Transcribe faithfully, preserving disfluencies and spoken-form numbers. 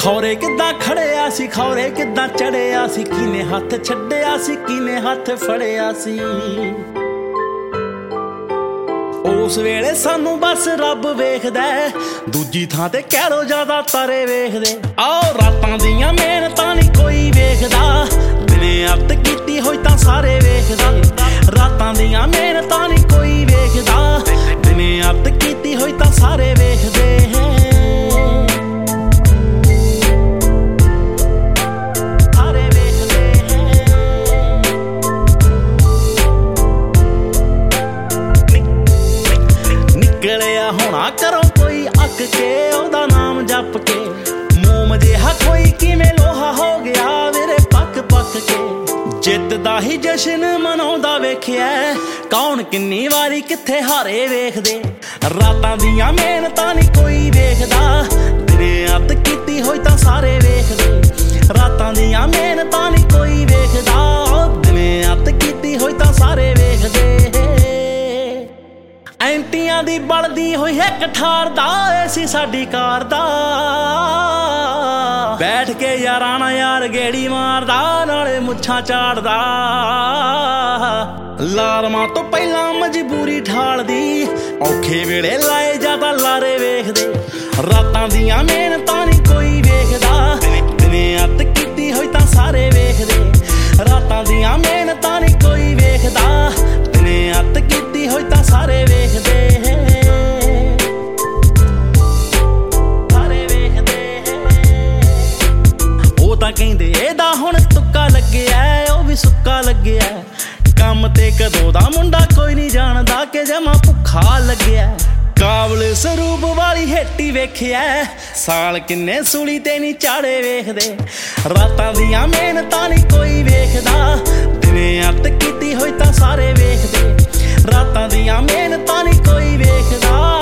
ਖੌਰੇ ਕਿੱਦਾਂ ਖੜਿਆ ਸੀ, ਖੌਰੇ ਕਿੱਦਾਂ ਚੜਿਆ ਸੀ, ਕਿਨੇ ਹੱਥ ਛੱਡਿਆ ਸੀ, ਕਿਨੇ ਹੱਥ ਫੜਿਆ ਸੀ। ਉਸ ਵੇਲੇ ਸਾਨੂੰ ਬਸ ਰੱਬ ਵੇਖਦਾ, ਦੂਜੀ ਥਾਂ ਤੇ ਕਹਿ ਲੋ ਜ਼ਿਆਦਾ ਤਾਰੇ ਵੇਖਦੇ। ਆਓ ਰਾਤਾਂ ਦੀਆਂ ਮਿਹਨਤਾਂ ਨੀ ਕੋਈ ਵੇਖਦਾ, ਦਿਨੇ ਅੱਤ ਕੀਤੀ ਹੋਈ ਤਾਂ ਸਾਰੇ ਵੇਖਦਾ। ਰਾਤਾਂ ਦੀਆਂ ਮਿਹਨਤਾਂ ਨੀ ਕੋਈ ਵੇਖਦਾ, ਦਿਨੇ ਅੱਤ ਕੀਤੀ ਹੋਈ ਤਾਂ ਸਾਰੇ ਵੇਖਦੇ। ਨਿਕਲਿਆ ਹੋਣਾ ਘਰੋਂ ਕੋਈ ਅੱਕ ਕੇ, ਉਹਦਾ ਨਾਮ ਜਪ ਕੇ। ਮੋਮ ਜਿਹਾ ਕੋਈ ਕਿਵੇਂ ਲੋਹਾ ਹੋ ਗਿਆ ਵੀਰੇ ਪੱਕ ਪੱਕ ਕੇ। ਜਿੱਤ ਦਾ ਹੀ ਜਸ਼ਨ ਮਨਾਉਂਦਾ ਵੇਖਿਆ, ਕੌਣ ਕਿੰਨੀ ਵਾਰੀ ਕਿੱਥੇ ਹਾਰੇ ਵੇਖਦੇ। ਰਾਤਾਂ ਦੀਆਂ ਮਿਹਨਤਾਂ ਨੀ ਕੋਈ ਵੇਖਦਾ, ਦਿਨੇ ਅੱਤ ਕੀਤੀ ਹੋਈ ਤਾਂ ਸਾਰੇ ਵੇਖਦੇ। ਰਾਤਾਂ ਦੀਆਂ ਮਿਹਨਤਾਂ ਨੀ ਕੋਈ ਵੇਖਦਾ, ਦਿਨੇ ਅੱਤ ਕੀਤੀ ਹੋਈ ਤਾਂ ਸਾਰੇ ਵੇਖਦੇ। ਐਂਟੀਆਂ ਦੀ ਬਲਦੀ ਹੋਈ ਇੱਕ ਠਾਰਦਾ ਏ ਸੀ ਸਾਡੀ ਕਾਰ ਦਾ, ਬੈਠ ਕੇ ਯਾਰਾਂ ਨਾਲ ਯਾਰ ਗੇੜੀ ਮਾਰਦਾ, ਨਾਲੇ ਮੁੱਛਾਂ ਝਾੜਦਾ। ਲਾਰਮਾਂ ਤੋਂ ਪਹਿਲਾਂ ਮਜਬੂਰੀ ਠਾਲਦੀ, ਔਖੇ ਵੇਲੇ ਲਾਏ ਜ਼ਿਆਦਾ ਲਾਰੇ ਵੇਖਦੇ। ਰਾਤਾਂ ਦੀਆਂ ਮਿਹਨਤਾਂ ਨੀ ਕੋਈ ਵੇਖਦਾ, ਦਿਨੇ ਅੱਤ ਕੀਤੀ ਹੋਈ ਤਾਂ ਸਾਰੇ ਵੇਖਦੇ। ਰਾਤਾਂ ਦੀਆਂ ਮਿਹਨਤਾਂ ਨੀ ਕੋਈ ਵੇਖਦਾ, ਦਿਨੇ ਅੱਤ ਕੀਤੀ ਹੋਈ ਤਾਂ ਸਾਰੇ ਵੇਖਦੇ। ਸਾਰੇ ਵੇਖਦੇ। ਉਹ ਤਾਂ ਕਹਿੰਦੇ ਇਹਦਾ ਹੁਣ ਤੁੱਕਾ ਲੱਗਿਆ, ਉਹ ਵੀ ਸੁੱਕਾ ਲੱਗਿਆ। ਕੰਮ ਤੇ ਕਦੋਂ ਦਾ ਮੁੰਡਾ ਕੋਈ ਨਹੀਂ ਜਾਣਦਾ, ਕਿ ਜਮਾ ਭੁੱਖਾ ਲੱਗਿਆ। ਕਾਬਲ ਸਰੂਪ ਵਾਲੀ ਹੇਟੀ ਵੇਖਿਆ, ਸਾਲ ਕਿੰਨੇ ਸੂਲੀ ਤੇ ਨੀ ਚਾੜੇ ਵੇਖਦੇ। ਰਾਤਾਂ ਦੀਆਂ ਮਿਹਨਤਾਂ ਨੀ ਕੋਈ ਵੇਖਦਾ, ਦਿਨੇ ਅੱਤ ਕੀਤੀ ਹੋਈ ਤਾਂ ਸਾਰੇ ਵੇਖਦੇ। ਰਾਤਾਂ ਦੀਆਂ ਮਿਹਨਤਾਂ ਨੀ ਕੋਈ ਵੇਖਦਾ,